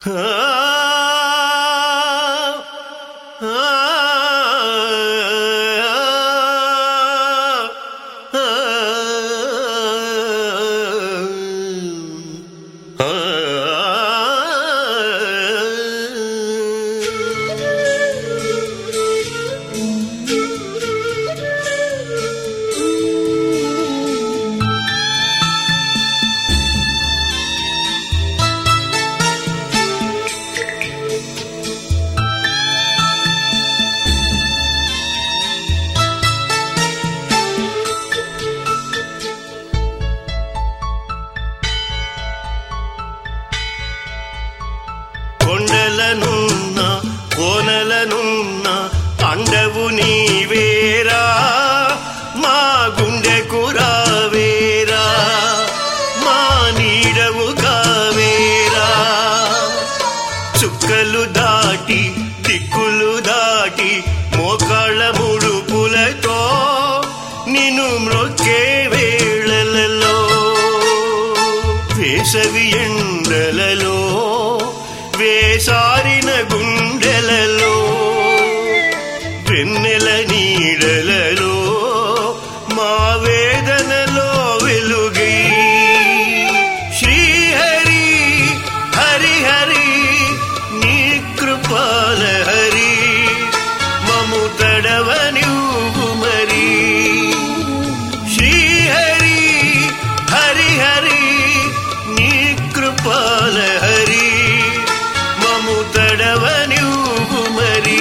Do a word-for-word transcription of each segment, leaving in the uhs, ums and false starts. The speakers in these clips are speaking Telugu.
కొండలనున్న కోనలనున్న అండవు నీవేరా, మా గుండెకు రావేరా, మా నీడవు కావేరా. చుక్కలు దాటి దిక్కులు దాటి మోకాళ్ళ ముడుపులతో నిన్ను మ్రొక్కే వేళలలో, వేసవి ఎండలలో వేసారిన గుండెలలో, వెన్నెల నీడలలో మా వేదనలో వెలుగై. శ్రీహరి హరి హరి నీ కృపాల హరి, మము తడవనివ్వు మరి. శ్రీహరి హరి హరి నీ కృపాల హరి, తడవనివ్వు మరి.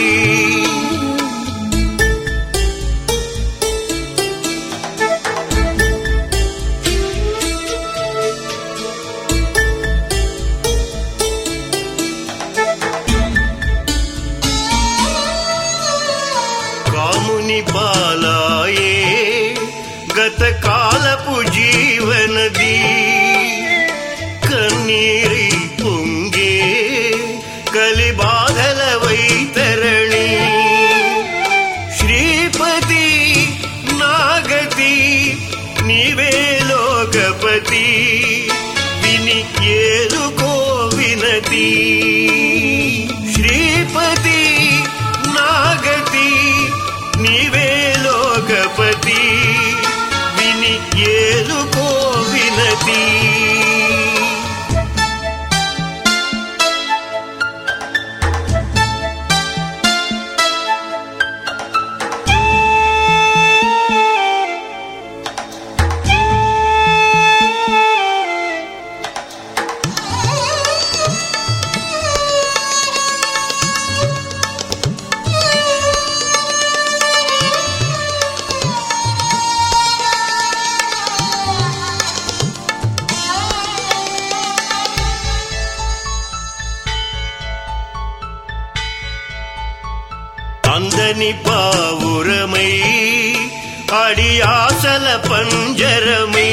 కాముని పాలాయే గత కాలపు జీవనది, కన్నీరి పొంగే కలి బాధల వైతరణి. శ్రీపతి నాగతి నీవే లోకపతి, విని ఏలుకో వినతి. శ్రీపతి నాగతి నీవే లోకపతి, విని ఏలుకో వినతి. అందని పావురమై అడి ఆశల పంజరమై,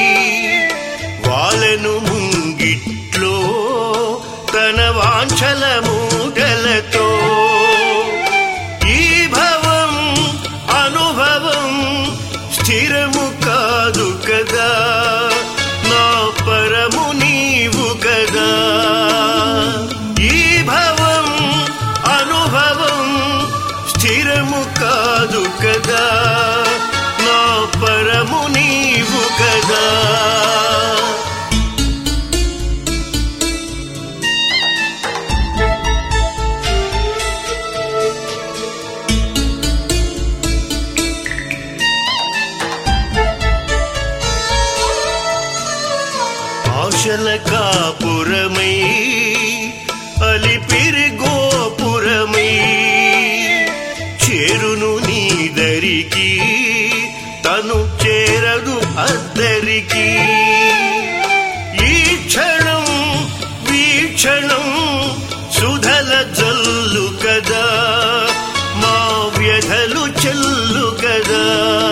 వాలను ముంగిట్లో తన వాంఛల మూటలతో. ఈ భవం అనుభవం స్థిరము కాదు కదా, నా పరము నీవు కదా. ఈ భవం అనుభవం స్థిరము కాదు కదా, నా పరము నీవు కదా. ఆశల కాపురమై అలిపిరి గోపురమై, చేరును నీదరికి తను చేరదు అద్దరికి. ఈ క్షణం వీక్షణం సుధల జల్లు కదా, మా వ్యధలు చెల్లు కదా.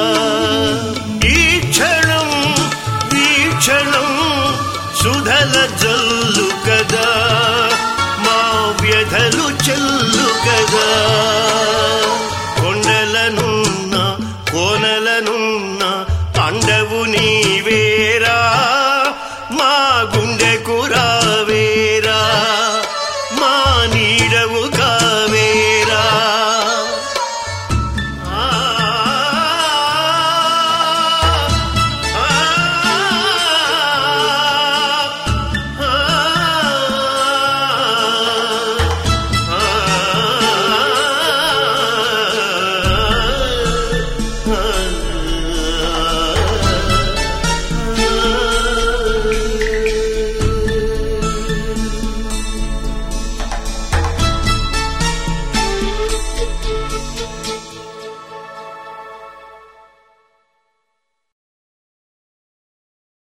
ఈ క్షణం వీక్షణం సుధల జల్లు కదా, మా వ్యధలు చెల్లు కదా.